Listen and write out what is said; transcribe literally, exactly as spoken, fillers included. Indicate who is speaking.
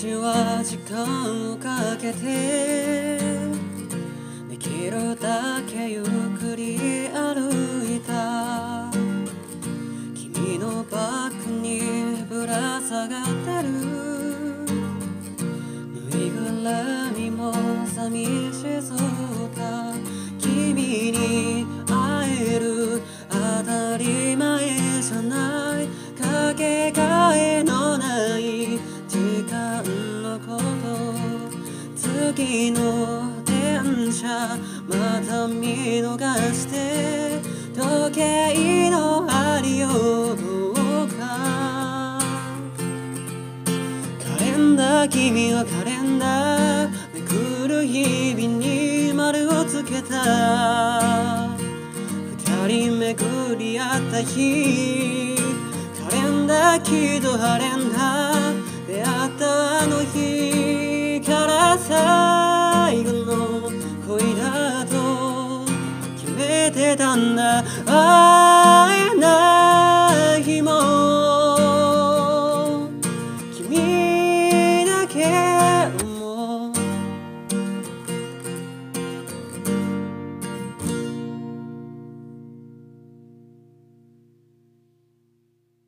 Speaker 1: ちは時間をかけてできるだけゆっくり歩いた。君のバッグにぶら下がってるぬいぐるみも寂しそうだ。君に会える当たり前じゃない、かけがえのない時間のこと。次の電車また見逃して時計の針をどうか。カレンダー、君はカレンダーめくる日々に丸をつけた。二人巡り合った日、カレンダーきっとカレンダー出会ったあの日から最後の恋だと決めてたんだ。ああ